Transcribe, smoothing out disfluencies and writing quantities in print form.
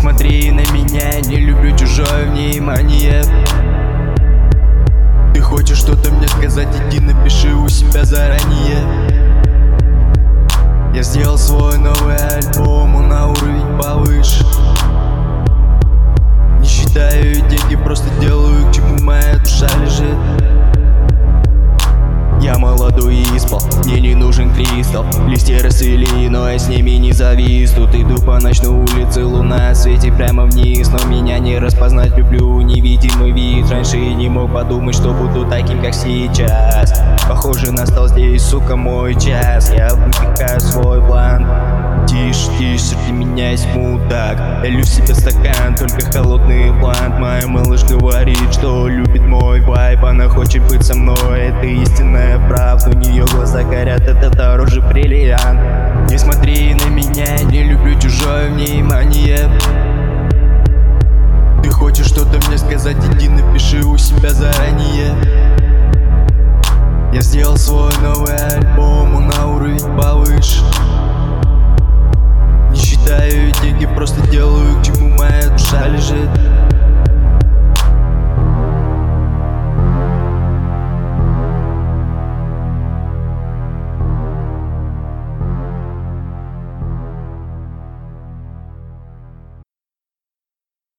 смотри на меня, не люблю чужое внимание. Ты хочешь что-то мне сказать, иди напиши у себя заранее. Я сделал свой новый альбом, он на уровень повыше. Не считаю деньги, просто делаю, к чему моя душа лежит. Я молодой и спал, мне не нужен кристалл. Листья расцвели, но я с ними не завис. Тут иду по ночной улице, луна светит прямо вниз. Но меня не распознать, люблю невидимый вид. Раньше я не мог подумать, что буду таким, как сейчас. Похоже, настал здесь, сука, мой час. Я выпекаю свой план. Тише, тише, среди меня есть мудак. Я лью себе стакан, только холодный блант. Моя малыш говорит, что любит мой вайб. Она хочет быть со мной, это истинная правда. У нее глаза горят, это дороже бриллиант. Не смотри на меня, не люблю чужое внимание. Ты хочешь что-то мне сказать, иди напиши у себя заранее. Я сделал свой новый альбом, он на уровень повыше. Не считаю деньги, просто делаю, к чему моя душа лежит.